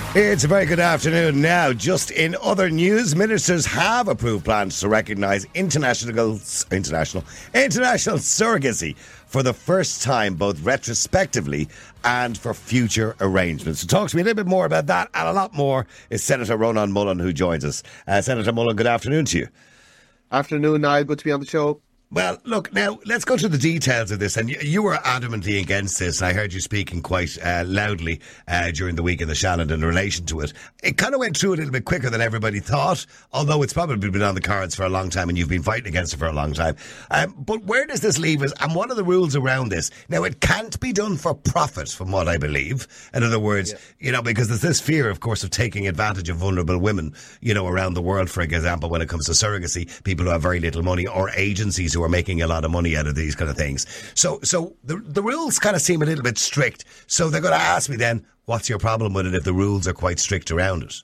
It's a very good afternoon now. Just in other news, ministers have approved plans to recognise international surrogacy for the first time, both retrospectively and for future arrangements. To talk to me a little bit more about that and a lot more is Senator Ronan Mullen, who joins us. Senator Mullen, good afternoon to you. Afternoon, Niall. Good to be on the show. Well, look, now, let's go to the details of this. And you were adamantly against this, and I heard you speaking quite loudly during the week in the Shannon in relation to it. It kind of went through a little bit quicker than everybody thought, although it's probably been on the cards for a long time and you've been fighting against it for a long time. But where does this leave us, and what are the rules around this? Now, it can't be done for profit, from what I believe. In other words, because there's this fear, of course, of taking advantage of vulnerable women, around the world, for example, when it comes to surrogacy, people who have very little money, or agencies who are making a lot of money out of these kind of things. So the rules kind of seem a little bit strict. So they're going to ask me then, what's your problem with it if the rules are quite strict around it?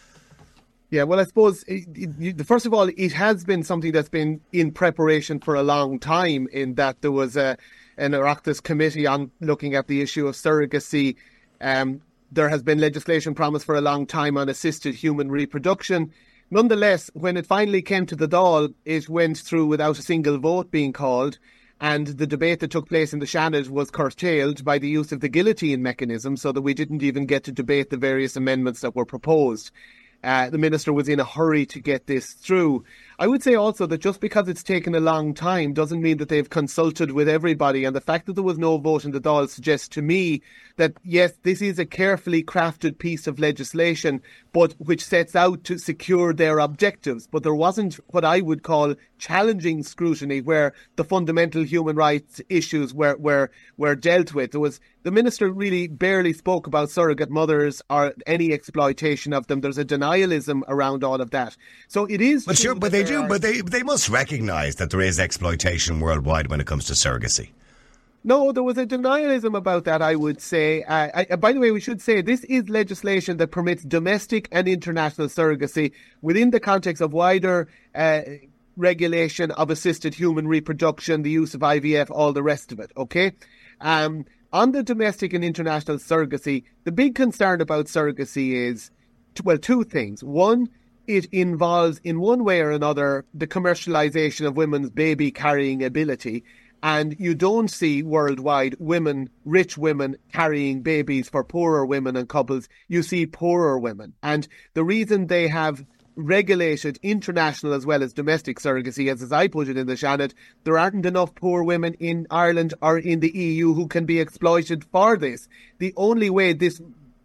Yeah, well, I suppose, first of all, it has been something that's been in preparation for a long time, in that there was an Oireachtas committee on looking at the issue of surrogacy. There has been legislation promised for a long time on assisted human reproduction. Nonetheless, when it finally came to the Dáil, it went through without a single vote being called, and the debate that took place in the Shannon was curtailed by the use of the guillotine mechanism, so that we didn't even get to debate the various amendments that were proposed. The minister was in a hurry to get this through. I would say also that just because it's taken a long time doesn't mean that they've consulted with everybody, and the fact that there was no vote in the Dáil suggests to me that, yes, this is a carefully crafted piece of legislation, but which sets out to secure their objectives. But there wasn't what I would call challenging scrutiny, where the fundamental human rights issues were dealt with. The minister really barely spoke about surrogate mothers or any exploitation of them. There's a denialism around all of that. So it is... But sure, but they must recognise that there is exploitation worldwide when it comes to surrogacy. No, there was a denialism about that, I would say. By the way, we should say this is legislation that permits domestic and international surrogacy within the context of wider regulation of assisted human reproduction, the use of IVF, all the rest of it, okay? On the domestic and international surrogacy, the big concern about surrogacy is, two things. One, it involves, in one way or another, the commercialisation of women's baby carrying ability. And you don't see worldwide rich women carrying babies for poorer women and couples. You see poorer women. And the reason they have regulated international as well as domestic surrogacy, as I put it in the Shannon, there aren't enough poor women in Ireland or in the EU who can be exploited for this. The only way this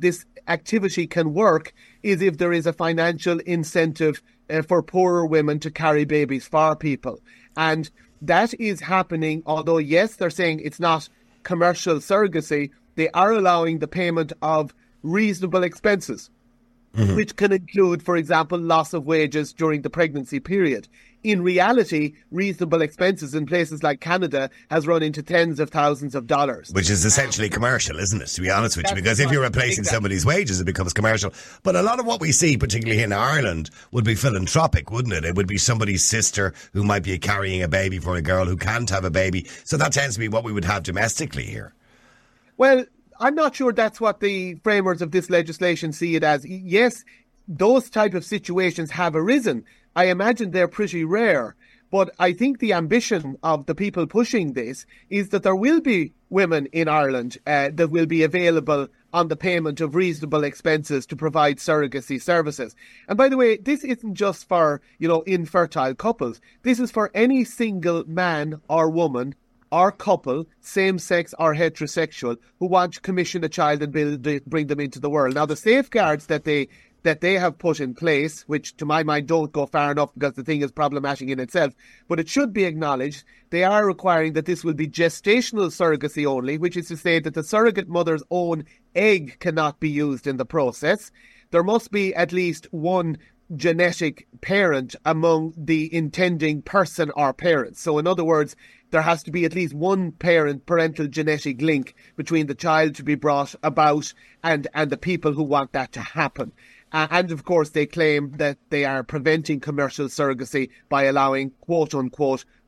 activity can work is if there is a financial incentive for poorer women to carry babies for people. And that is happening, although, yes, they're saying it's not commercial surrogacy. They are allowing the payment of reasonable expenses, which can include, for example, loss of wages during the pregnancy period. In reality, reasonable expenses in places like Canada has run into tens of thousands of dollars. Which is essentially commercial, isn't it, to be honest with you? Because if you're replacing somebody's wages, it becomes commercial. But a lot of what we see, particularly in Ireland, would be philanthropic, wouldn't it? It would be somebody's sister who might be carrying a baby for a girl who can't have a baby. So that tends to be what we would have domestically here. Well, I'm not sure that's what the framers of this legislation see it as. Yes, those type of situations have arisen. I imagine they're pretty rare. But I think the ambition of the people pushing this is that there will be women in Ireland that will be available on the payment of reasonable expenses to provide surrogacy services. And by the way, this isn't just for, infertile couples. This is for any single man or woman or couple, same-sex or heterosexual, who want to commission a child and bring them into the world. Now, the safeguards that they have put in place, which to my mind don't go far enough because the thing is problematic in itself, but it should be acknowledged, they are requiring that this will be gestational surrogacy only, which is to say that the surrogate mother's own egg cannot be used in the process. There must be at least one genetic parent among the intending person or parents. So in other words, there has to be at least one parental genetic link between the child to be brought about and the people who want that to happen. And of course, they claim that they are preventing commercial surrogacy by allowing, quote unquote,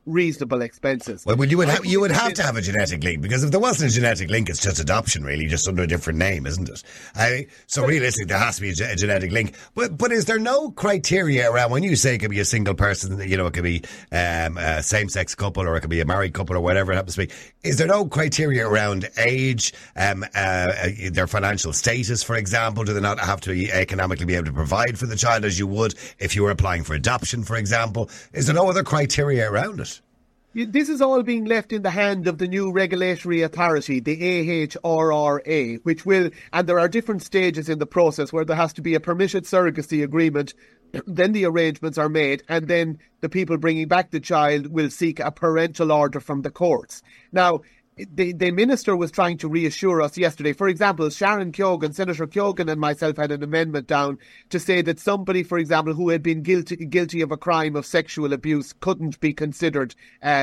reasonable expenses. Well, you would have to have a genetic link, because if there wasn't a genetic link, it's just adoption, really, just under a different name, isn't it? So realistically, there has to be a genetic link. But is there no criteria around, when you say it could be a single person, it could be a same-sex couple, or it could be a married couple, or whatever it happens to be? Is there no criteria around age, their financial status, for example? Do they not have to economically be able to provide for the child as you would if you were applying for adoption, for example? Is there no other criteria around it? This is all being left in the hand of the new regulatory authority, the AHRRA, which will, and there are different stages in the process where there has to be a permitted surrogacy agreement, then the arrangements are made, and then the people bringing back the child will seek a parental order from the courts. Now, the minister was trying to reassure us yesterday. For example, Sharon Keoghan, Senator Keoghan and myself had an amendment down to say that somebody, for example, who had been guilty of a crime of sexual abuse couldn't be considered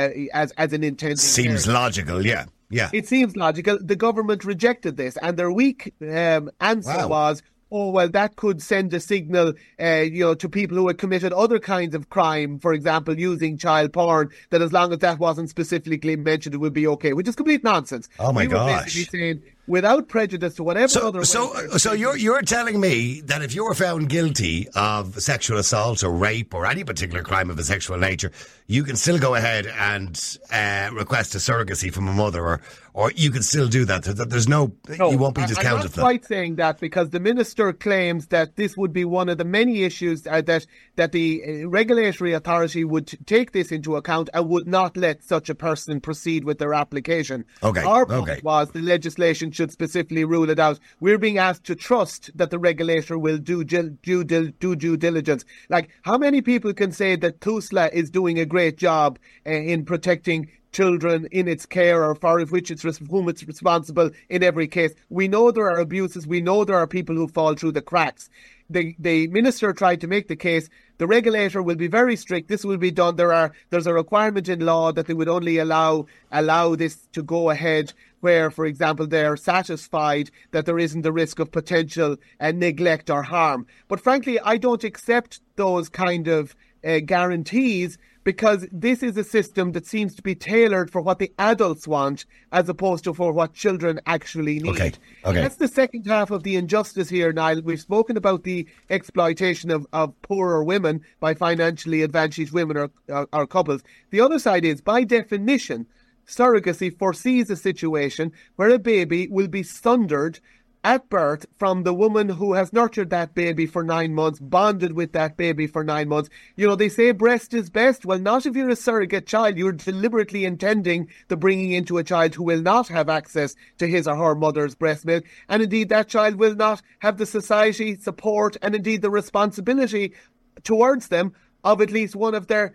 as an intended Seems parent. Logical, yeah. Yeah. It seems logical. The government rejected this, and their weak answer was, oh, well, that could send a signal, to people who had committed other kinds of crime, for example, using child porn, that as long as that wasn't specifically mentioned, it would be okay, which is complete nonsense. Oh, my gosh. We were basically saying, without prejudice to whatever other... So you're telling me that if you were found guilty of sexual assault or rape or any particular crime of a sexual nature, you can still go ahead and request a surrogacy from a mother, or you can still do that. There's no, you won't be discounted. I'm not quite saying that, because the minister claims that this would be one of the many issues that the regulatory authority would take this into account and would not let such a person proceed with their application. Okay. Our point was the legislation should specifically rule it out. We're being asked to trust that the regulator will do due diligence. Like, how many people can say that TUSLA is doing a great job in protecting children in its care, or for which whom it's responsible in every case? We know there are abuses. We know there are people who fall through the cracks. The minister tried to make the case. The regulator will be very strict. This will be done. There's a requirement in law that they would only allow this to go ahead where, for example, they're satisfied that there isn't the risk of potential neglect or harm. But frankly, I don't accept those kind of guarantees, because this is a system that seems to be tailored for what the adults want as opposed to for what children actually need. Okay. That's the second half of the injustice here, Niall. We've spoken about the exploitation of poorer women by financially advantaged women or couples. The other side is, by definition, surrogacy foresees a situation where a baby will be sundered at birth from the woman who has nurtured that baby for 9 months, bonded with that baby for 9 months. They say breast is best. Well, not if you're a surrogate child. You're deliberately intending the bringing into a child who will not have access to his or her mother's breast milk. And indeed, that child will not have the society support and indeed the responsibility towards them of at least one of their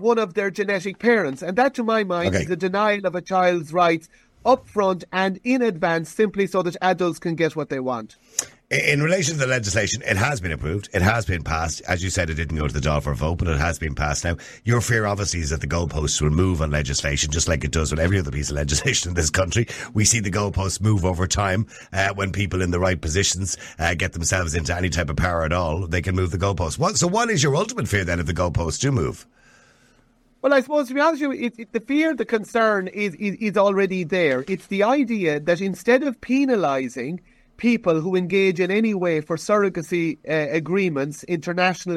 genetic parents. And that, to my mind, is a denial of a child's rights up front and in advance, simply so that adults can get what they want. In relation to the legislation, it has been approved. It has been passed. As you said, it didn't go to the Dáil for a vote, but it has been passed now. Your fear, obviously, is that the goalposts will move on legislation, just like it does with every other piece of legislation in this country. We see the goalposts move over time. When people in the right positions get themselves into any type of power at all, they can move the goalposts. So what is your ultimate fear, then, if the goalposts do move? Well, I suppose, to be honest with you, the fear, the concern is already there. It's the idea that instead of penalising people who engage in any way for surrogacy agreements, international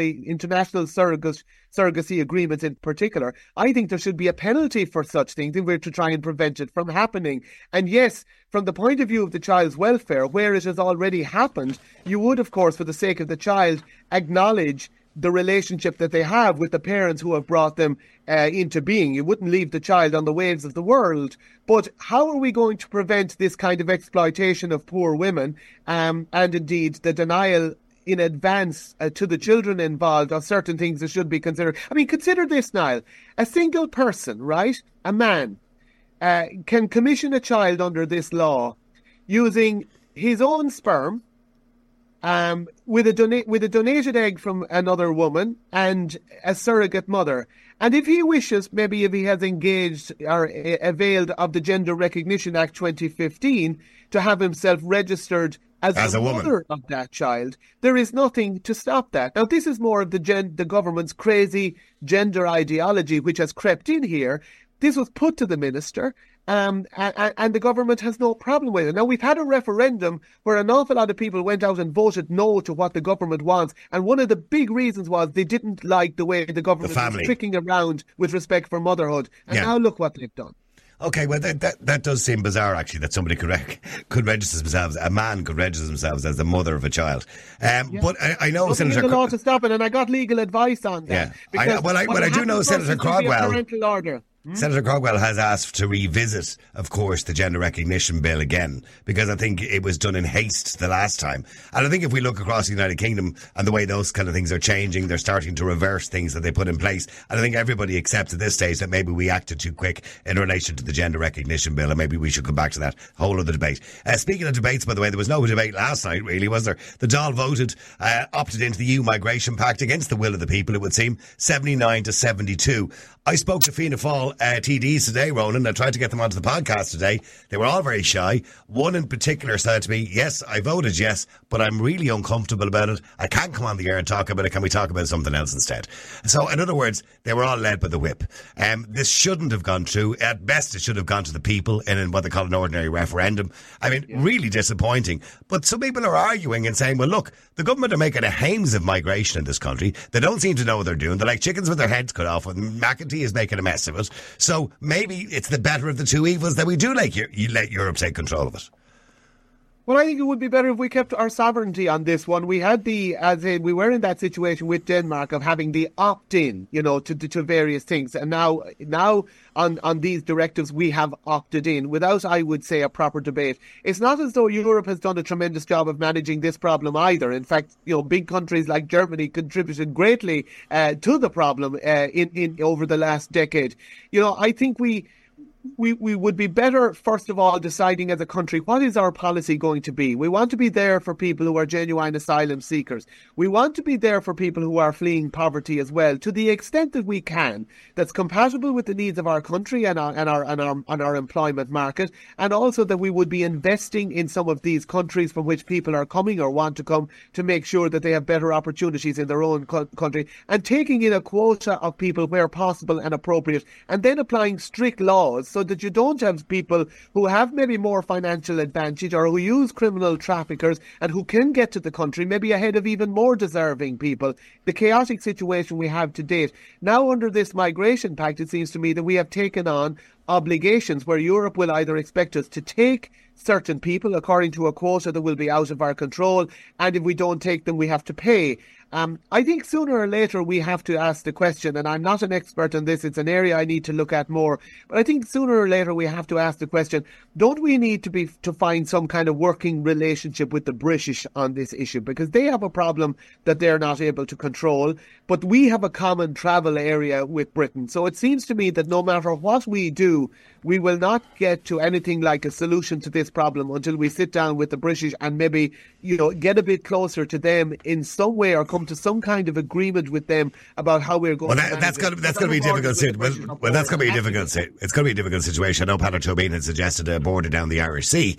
surrogacy agreements in particular, I think there should be a penalty for such things if we're to try and prevent it from happening. And yes, from the point of view of the child's welfare, where it has already happened, you would, of course, for the sake of the child, acknowledge the relationship that they have with the parents who have brought them into being. You wouldn't leave the child on the waves of the world. But how are we going to prevent this kind of exploitation of poor women and indeed the denial in advance to the children involved of certain things that should be considered? I mean, consider this, Niall. A single person, right, a man, can commission a child under this law using his own sperm, with a donated egg from another woman and a surrogate mother. And if he wishes, maybe if he has engaged or availed of the Gender Recognition Act 2015 to have himself registered As a mother woman of that child, there is nothing to stop that. Now, this is more of the government's crazy gender ideology which has crept in here. This was put to the minister, and the government has no problem with it. Now, we've had a referendum where an awful lot of people went out and voted no to what the government wants, and one of the big reasons was they didn't like the way the government was tricking around with respect for motherhood. And now look what they've done. Okay, well, that does seem bizarre, actually, that somebody could register themselves, a man could register themselves as the mother of a child. But I know Senator... the law to stop it, and I got legal advice on that. Yeah, I do know Senator Crogwell... Parental order. Senator Crogwell has asked to revisit, of course, the gender recognition bill again, because I think it was done in haste the last time. And I think if we look across the United Kingdom and the way those kind of things are changing, they're starting to reverse things that they put in place. And I think everybody accepts at this stage that maybe we acted too quick in relation to the gender recognition bill, and maybe we should come back to that whole other debate. Speaking of debates, by the way, there was no debate last night, really, was there? The Dáil voted, opted into the EU Migration Pact against the will of the people, it would seem, 79 to 72. I spoke to Fianna Fáil TDs today, Ronan. I tried to get them onto the podcast today. They were all very shy. One in particular said to me, yes, I voted yes, but I'm really uncomfortable about it. I can't come on the air and talk about it. Can we talk about something else instead? So, in other words, they were all led by the whip. This shouldn't have gone through. At best, it should have gone to the people in what they call an ordinary referendum. I mean, really disappointing. But some people are arguing and saying, well, look, the government are making a hames of migration in this country. They don't seem to know what they're doing. They're like chickens with their heads cut off, and McEntee is making a mess of it. So maybe it's the better of the two evils that we do let Europe take control of it. Well, I think it would be better if we kept our sovereignty on this one. We had we were in that situation with Denmark of having the opt-in, to various things. And now on these directives, we have opted in without, I would say, a proper debate. It's not as though Europe has done a tremendous job of managing this problem either. In fact, big countries like Germany contributed greatly to the problem in over the last decade. I think we would be better, first of all, deciding as a country, what is our policy going to be? We want to be there for people who are genuine asylum seekers. We want to be there for people who are fleeing poverty as well, to the extent that we can, that's compatible with the needs of our country and our employment market, and also that we would be investing in some of these countries from which people are coming or want to come, to make sure that they have better opportunities in their own country, and taking in a quota of people where possible and appropriate, and then applying strict laws so that you don't have people who have maybe more financial advantage or who use criminal traffickers and who can get to the country maybe ahead of even more deserving people. The chaotic situation we have to date. Now, under this migration pact, it seems to me that we have taken on obligations where Europe will either expect us to take certain people according to a quota that will be out of our control, and if we don't take them, we have to pay. I think sooner or later we have to ask the question, and I'm not an expert on this, it's an area I need to look at more, but I think sooner or later we have to ask the question, don't we need to find some kind of working relationship with the British on this issue? Because they have a problem that they're not able to control, but we have a common travel area with Britain. So it seems to me that no matter what we do, we will not get to anything like a solution to this problem until we sit down with the British and maybe, get a bit closer to them in some way, or come to some kind of agreement with them about how we're going. Well, that's going to be difficult. Well, that's going to be difficult. It's going to be a difficult situation. I know Patrick Tobin had suggested a border down the Irish Sea,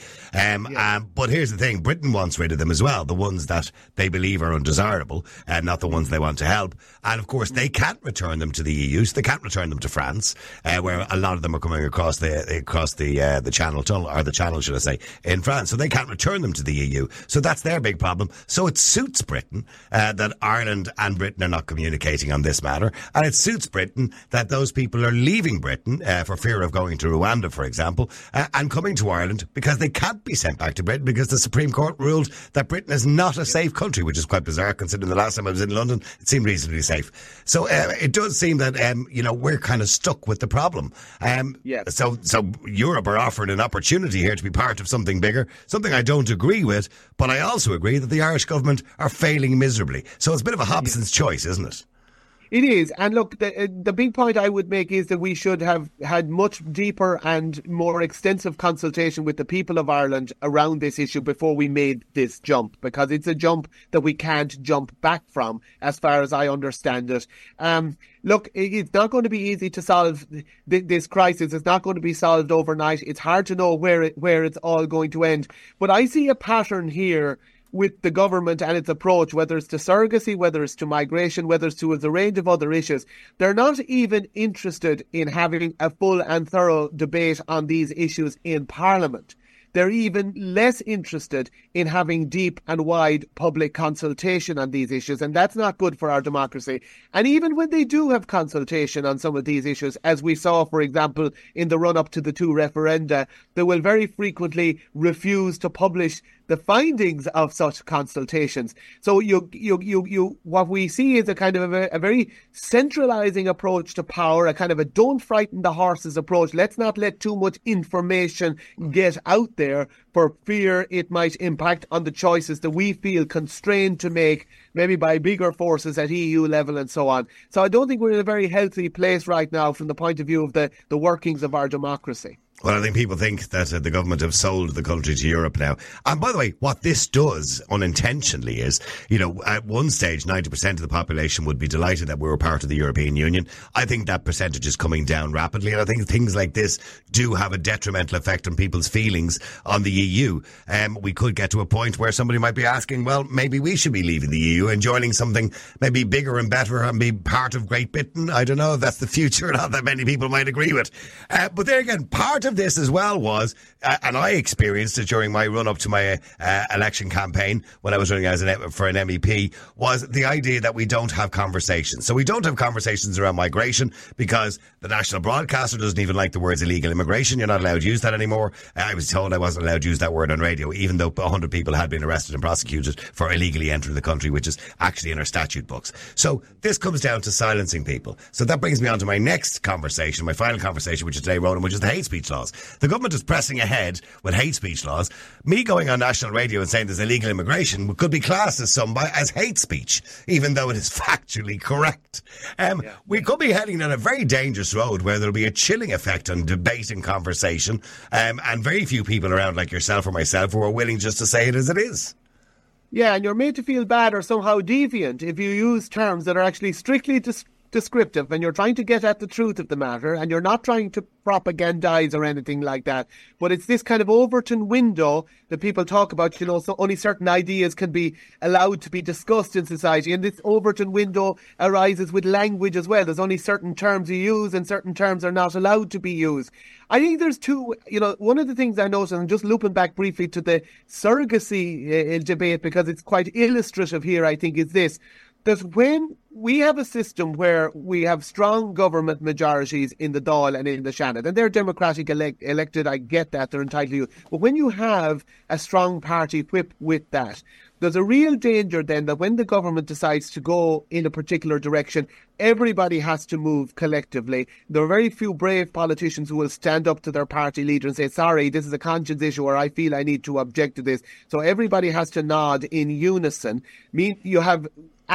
but here's the thing: Britain wants rid of them as well. The ones that they believe are undesirable, and not the ones they want to help. And of course, they can't return them to the EU. So they can't return them to France, where a lot of them are coming across the Channel Tunnel, or the Channel, should I say, in France. So they can't return them to the EU. So that's their big problem. So it suits Britain that Ireland and Britain are not communicating on this matter, and it suits Britain that those people are leaving Britain for fear of going to Rwanda, for example, and coming to Ireland because they can't be sent back to Britain because the Supreme Court ruled that Britain is not a safe country, which is quite bizarre considering the last time I was in London it seemed reasonably safe. So it does seem that we're kind of stuck with the problem. So Europe are offered an opportunity here to be part of something bigger, something I don't agree with, but I also agree that the Irish government are failing miserably. So it's a bit of a Hobson's choice, isn't it? It is. And look, the big point I would make is that we should have had much deeper and more extensive consultation with the people of Ireland around this issue before we made this jump, because it's a jump that we can't jump back from, as far as I understand it. Look, it's not going to be easy to solve this crisis. It's not going to be solved overnight. It's hard to know where it's all going to end. But I see a pattern here with the government and its approach, whether it's to surrogacy, whether it's to migration, whether it's to a range of other issues. They're not even interested in having a full and thorough debate on these issues in Parliament. They're even less interested in having deep and wide public consultation on these issues, and that's not good for our democracy. And even when they do have consultation on some of these issues, as we saw, for example, in the run-up to the 2 referenda, they will very frequently refuse to publish the findings of such consultations. So what we see is a kind of a very centralising approach to power, a kind of a don't frighten the horses approach. Let's not let too much information get out there for fear it might impact on the choices that we feel constrained to make, maybe by bigger forces at EU level and so on. So I don't think we're in a very healthy place right now from the point of view of the workings of our democracy. Well, I think people think that the government have sold the country to Europe now. And by the way, what this does unintentionally is, at one stage, 90% of the population would be delighted that we were part of the European Union. I think that percentage is coming down rapidly. And I think things like this do have a detrimental effect on people's feelings on the EU. We could get to a point where somebody might be asking, well, maybe we should be leaving the EU and joining something maybe bigger and better and be part of Great Britain. I don't know if that's the future. Not that many people might agree with. But there again, part of this as well was, and I experienced it during my run up to my election campaign when I was running for an MEP, was the idea that we don't have conversations. So we don't have conversations around migration because the national broadcaster doesn't even like the words illegal immigration. You're not allowed to use that anymore. I was told I wasn't allowed to use that word on radio, even though 100 people had been arrested and prosecuted for illegally entering the country, which is actually in our statute books. So this comes down to silencing people. So that brings me on to my next conversation, my final conversation, which is today, Ronan, which is the hate speech laws. The government is pressing ahead with hate speech laws. Me going on national radio and saying there's illegal immigration could be classed as hate speech, even though it is factually correct. We could be heading down a very dangerous road where there'll be a chilling effect on debate and conversation, and very few people around like yourself or myself who are willing just to say it as it is. Yeah, and you're made to feel bad or somehow deviant if you use terms that are actually strictly descriptive, and you're trying to get at the truth of the matter, and you're not trying to propagandize or anything like that. But it's this kind of Overton window that people talk about, so only certain ideas can be allowed to be discussed in society. And this Overton window arises with language as well. There's only certain terms you use and certain terms are not allowed to be used. I think there's two, one of the things I noticed, and just looping back briefly to the surrogacy debate, because it's quite illustrative here, I think, is this. That when we have a system where we have strong government majorities in the Dáil and in the Seanad, and they're democratic elected, I get that, they're entitled to it. But when you have a strong party whip with that, there's a real danger then that when the government decides to go in a particular direction, everybody has to move collectively. There are very few brave politicians who will stand up to their party leader and say, sorry, this is a conscience issue, or I feel I need to object to this. So everybody has to nod in unison. You have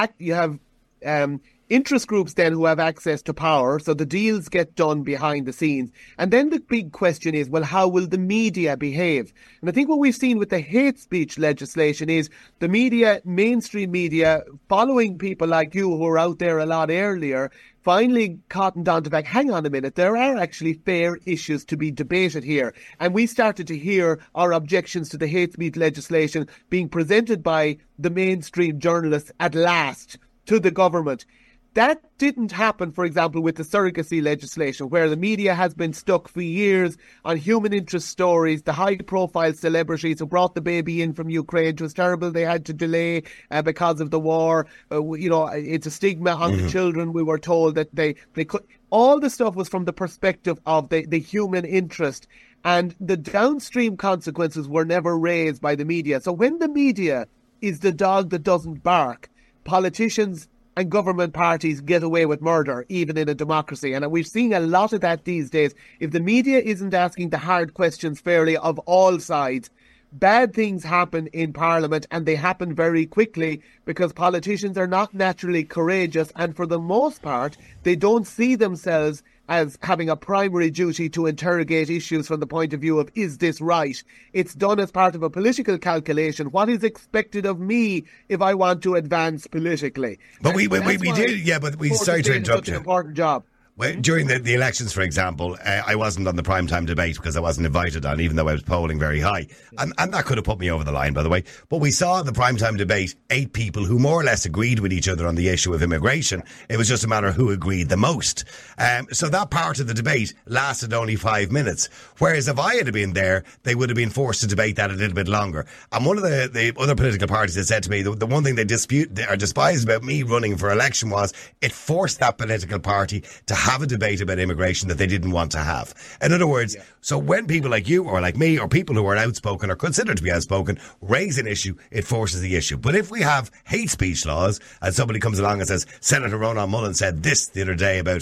interest groups then who have access to power, so the deals get done behind the scenes. And then the big question is, well, how will the media behave? And I think what we've seen with the hate speech legislation is the media, mainstream media, following people like you who were out there a lot earlier, finally cottoned on to back, hang on a minute, there are actually fair issues to be debated here. And we started to hear our objections to the hate speech legislation being presented by the mainstream journalists at last to the government. That didn't happen, for example, with the surrogacy legislation, where the media has been stuck for years on human interest stories, the high-profile celebrities who brought the baby in from Ukraine. It was terrible. They had to delay because of the war. It's a stigma on the children. We were told that they could. All the stuff was from the perspective of the human interest. And the downstream consequences were never raised by the media. So when the media is the dog that doesn't bark, politicians and government parties get away with murder, even in a democracy. And we've seen a lot of that these days. If the media isn't asking the hard questions fairly of all sides, bad things happen in Parliament, and they happen very quickly because politicians are not naturally courageous, and for the most part, they don't see themselves as having a primary duty to interrogate issues from the point of view of, is this right? It's done as part of a political calculation. What is expected of me if I want to advance politically? But we did, yeah, but we, sorry to interrupt you. An important job. Well, during the elections, for example, I wasn't on the primetime debate because I wasn't invited on, even though I was polling very high. And that could have put me over the line, by the way. But we saw in the primetime debate 8 people who more or less agreed with each other on the issue of immigration. It was just a matter of who agreed the most. So that part of the debate lasted only 5 minutes. Whereas if I had been there, they would have been forced to debate that a little bit longer. And one of the other political parties had said to me, the one thing they despised about me running for election was it forced that political party to have a debate about immigration that they didn't want to have. In other words, so when people like you or like me or people who are outspoken or considered to be outspoken raise an issue, it forces the issue. But if we have hate speech laws and somebody comes along and says, Senator Ronan Mullen said this the other day about,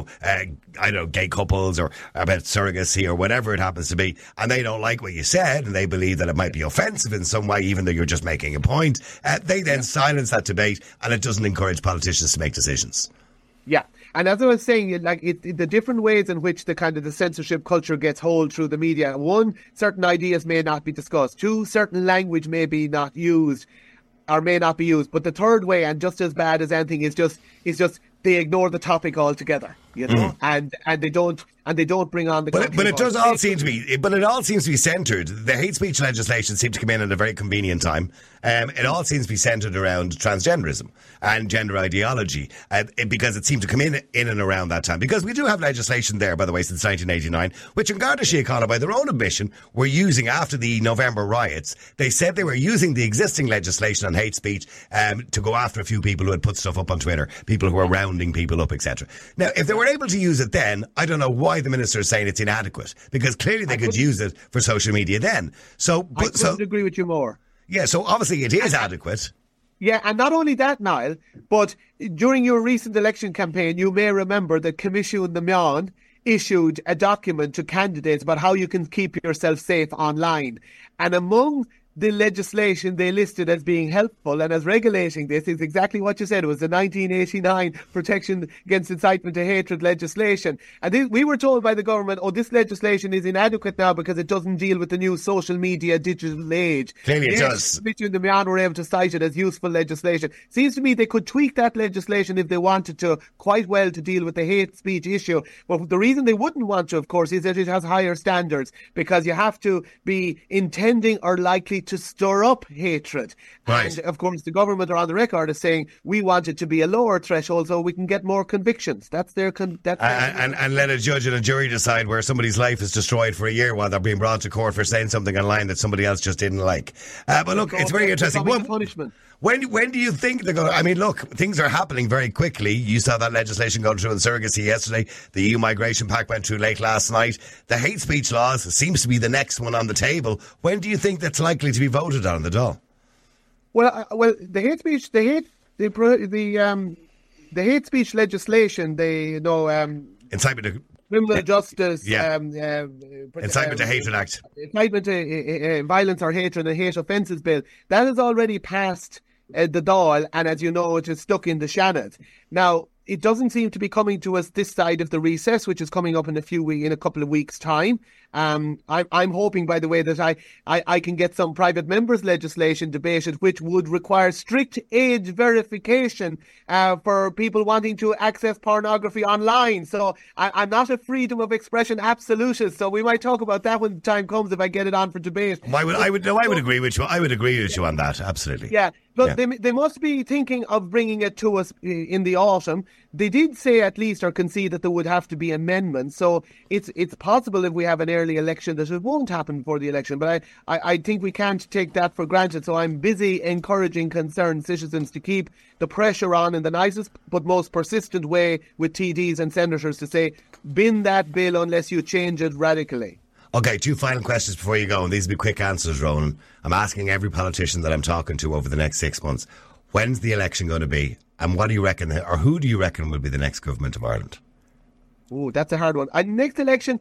gay couples or about surrogacy or whatever it happens to be, and they don't like what you said and they believe that it might be offensive in some way, even though you're just making a point, they then silence that debate, and it doesn't encourage politicians to make decisions. Yeah. And as I was saying, like the different ways in which the censorship culture gets hold through the media. 1, certain ideas may not be discussed. 2, certain language may be not used or may not be used. But the third way, and just as bad as anything, is just they ignore the topic altogether, and they don't bring on the. But it does all seem to be. But it all seems to be centred. The hate speech legislation seemed to come in at a very convenient time. It all seems to be centred around transgenderism and gender ideology, because it seemed to come in and around that time. Because we do have legislation there, by the way, since 1989, which in Garda Síochána, by their own admission, were using after the November riots. They said they were using the existing legislation on hate speech to go after a few people who had put stuff up on Twitter, people who were rounding people up, etc. Now, if they were able to use it then, I don't know why the minister is saying it's inadequate, because clearly they could use it for social media then. I couldn't agree with you more. Yeah, so obviously it is adequate. Yeah, and not only that, Niall, but during your recent election campaign, you may remember that Comisiún na Meán issued a document to candidates about how you can keep yourself safe online. And among the legislation they listed as being helpful and as regulating this is exactly what you said. It was the 1989 Protection Against Incitement to Hatred legislation. And we were told by the government, this legislation is inadequate now because it doesn't deal with the new social media digital age. Clearly it does. The Meán were able to cite it as useful legislation. Seems to me they could tweak that legislation if they wanted to quite well to deal with the hate speech issue. But the reason they wouldn't want to, of course, is that it has higher standards, because you have to be intending or likely to stir up hatred. Right. And of course the government are on the record as saying we want it to be a lower threshold so we can get more convictions. That's their and let a judge and a jury decide where somebody's life is destroyed for a year while they're being brought to court for saying something online that somebody else just didn't like. But look, it's very interesting. Punishment. When do you think they're going to... I mean, look, things are happening very quickly. You saw that legislation go through on surrogacy yesterday. The EU Migration Pact went through late last night. The hate speech laws seems to be the next one on the table. When do you think that's likely to be voted on the Dáil? Well, the hate speech, the hate speech legislation, incitement to criminal justice, incitement to hatred act, incitement to violence or hatred and hate offences bill, that has already passed the Dáil, and as you know, it is stuck in the Seanad. Now, it doesn't seem to be coming to us this side of the recess, which is coming up in a couple of weeks' time. I'm hoping, by the way, that I can get some private members' legislation debated, which would require strict age verification for people wanting to access pornography online. So I'm not a freedom of expression absolutist. So we might talk about that when the time comes if I get it on for debate. I would agree with you. I would agree with you on that. Absolutely. Yeah. But they must be thinking of bringing it to us in the autumn. They did say at least or concede that there would have to be amendments. So it's possible if we have an early election that it won't happen before the election. But I think we can't take that for granted. So I'm busy encouraging concerned citizens to keep the pressure on in the nicest but most persistent way with TDs and senators to say, bin that bill unless you change it radically. Okay, 2 final questions before you go, and these will be quick answers, Ronan. I'm asking every politician that I'm talking to over the next 6 months, when's the election going to be, and what do you reckon, or who do you reckon will be the next government of Ireland? Oh, that's a hard one. Next election,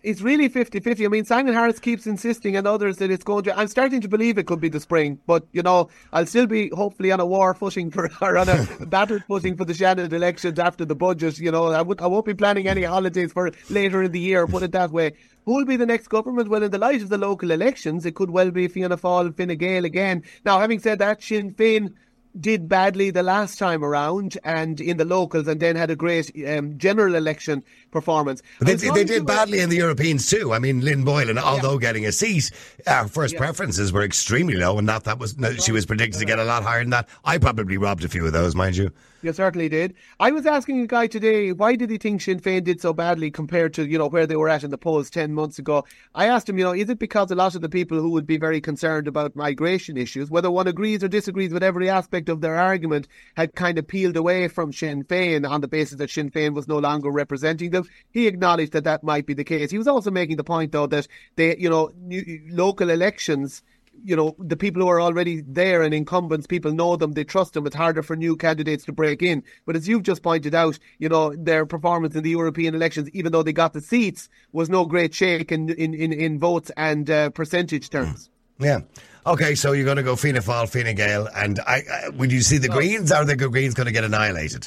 it's really 50-50. I mean, Simon Harris keeps insisting and others that it's going to... I'm starting to believe it could be the spring, but, I'll still be hopefully on a war footing or on a battered footing for the Shannon elections after the budget. I won't be planning any holidays for later in the year, put it that way. Who will be the next government? Well, in the light of the local elections, it could well be Fianna Fáil, Fine Gael again. Now, having said that, Sinn Féin did badly the last time around and in the locals, and then had a great general election performance. But they did badly in the Europeans too. I mean, Lynn Boylan, although getting a seat, our first preferences were extremely low, and she was predicted to get a lot higher than that. I probably robbed a few of those, mind you. You certainly did. I was asking a guy today, why did he think Sinn Féin did so badly compared to, where they were at in the polls 10 months ago? I asked him, is it because a lot of the people who would be very concerned about migration issues, whether one agrees or disagrees with every aspect of their argument, had kind of peeled away from Sinn Féin on the basis that Sinn Féin was no longer representing them? He acknowledged that might be the case. He was also making the point, though, that local elections, the people who are already there and incumbents, people know them, they trust them. It's harder for new candidates to break in. But as you've just pointed out, their performance in the European elections, even though they got the seats, was no great shake in votes and percentage terms. Yeah. Okay, so you're going to go Fianna Fáil, Fine Gael, and would you see the Greens? Are the Greens going to get annihilated?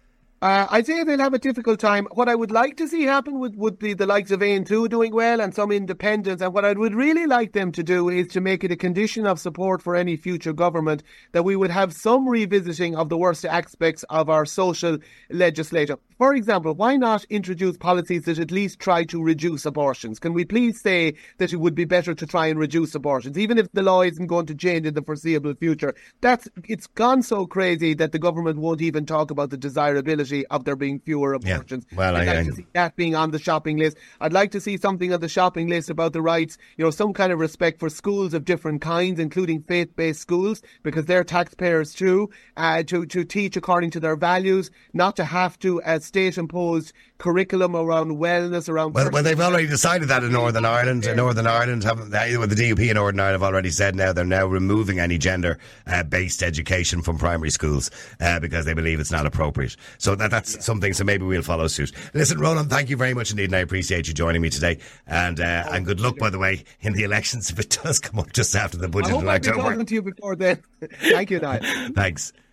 I'd say they'll have a difficult time. What I would like to see happen would be the likes of Aon2 doing well and some independents. And what I would really like them to do is to make it a condition of support for any future government that we would have some revisiting of the worst aspects of our social legislation. For example, why not introduce policies that at least try to reduce abortions? Can we please say that it would be better to try and reduce abortions, even if the law isn't going to change in the foreseeable future? It's gone so crazy that the government won't even talk about the desirability of there being fewer abortions. Yeah. Well, I'd like to see that being on the shopping list. I'd like to see something on the shopping list about the rights, some kind of respect for schools of different kinds, including faith-based schools, because they're taxpayers too, to teach according to their values, not to have to state-imposed curriculum around wellness, around... Well, they've already decided that in Northern Ireland. The DUP in Northern Ireland have already said they're now removing any gender-based education from primary schools because they believe it's not appropriate. So that's something, so maybe we'll follow suit. Listen, Ronan, thank you very much indeed, and I appreciate you joining me today. And good luck, by the way, in the elections if it does come up just after the budget in October. I'll be talking to you before then. Thank you, Niall. Thanks.